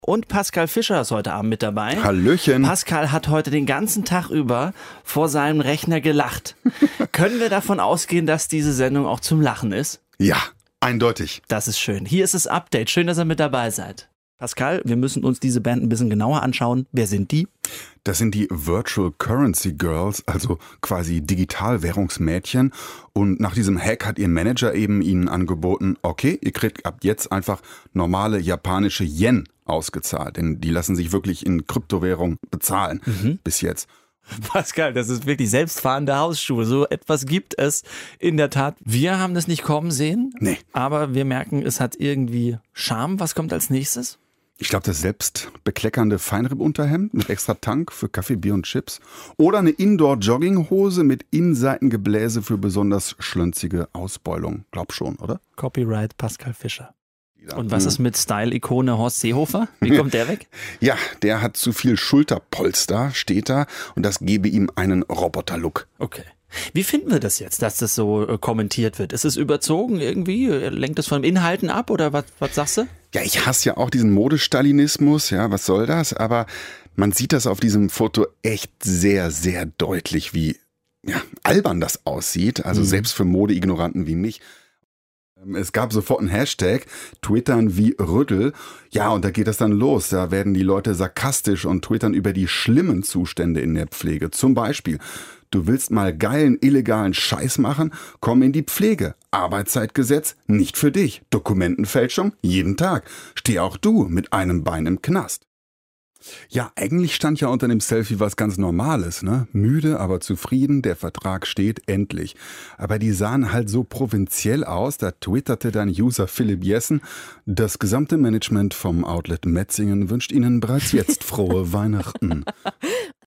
Und Pascal Fischer ist heute Abend mit dabei. Hallöchen. Pascal hat heute den ganzen Tag über vor seinem Rechner gelacht. Können wir davon ausgehen, dass diese Sendung auch zum Lachen ist? Ja, eindeutig. Das ist schön. Hier ist das Update. Schön, dass ihr mit dabei seid. Pascal, wir müssen uns diese Band ein bisschen genauer anschauen. Wer sind die? Das sind die Virtual Currency Girls, also quasi Digitalwährungsmädchen. Und nach diesem Hack hat ihr Manager eben ihnen angeboten, okay, ihr kriegt ab jetzt einfach normale japanische Yen ausgezahlt. Denn die lassen sich wirklich in Kryptowährung bezahlen bis jetzt. Pascal, das ist wirklich selbstfahrende Hausschuhe. So etwas gibt es in der Tat. Wir haben das nicht kommen sehen, Nee. Aber wir merken, es hat irgendwie Charme. Was kommt als nächstes? Ich glaube, das selbstbekleckernde Feinripp-Unterhemd mit extra Tank für Kaffee, Bier und Chips. Oder eine Indoor-Jogginghose mit Innenseitengebläse für besonders schlönzige Ausbeulung. Glaub schon, oder? Copyright Pascal Fischer. Und was ist mit Style-Ikone Horst Seehofer? Wie kommt der weg? Ja, der hat zu viel Schulterpolster, steht da. Und das gebe ihm einen Roboter-Look. Okay. Wie finden wir das jetzt, dass das so kommentiert wird? Ist es überzogen irgendwie? Lenkt es von Inhalten ab oder was sagst du? Ja, ich hasse ja auch diesen Modestalinismus. Ja, was soll das? Aber man sieht das auf diesem Foto echt sehr, sehr deutlich, wie albern das aussieht. Also selbst für Modeignoranten wie mich. Es gab sofort einen Hashtag, Twittern wie Rüttel. Ja, und da geht das dann los. Da werden die Leute sarkastisch und twittern über die schlimmen Zustände in der Pflege. Zum Beispiel, du willst mal geilen, illegalen Scheiß machen? Komm in die Pflege. Arbeitszeitgesetz nicht für dich. Dokumentenfälschung jeden Tag. Steh auch du mit einem Bein im Knast. Ja, eigentlich stand ja unter dem Selfie was ganz Normales, ne? Müde, aber zufrieden, der Vertrag steht, endlich. Aber die sahen halt so provinziell aus, da twitterte dann User Philipp Jessen, das gesamte Management vom Outlet Metzingen wünscht Ihnen bereits jetzt frohe Weihnachten.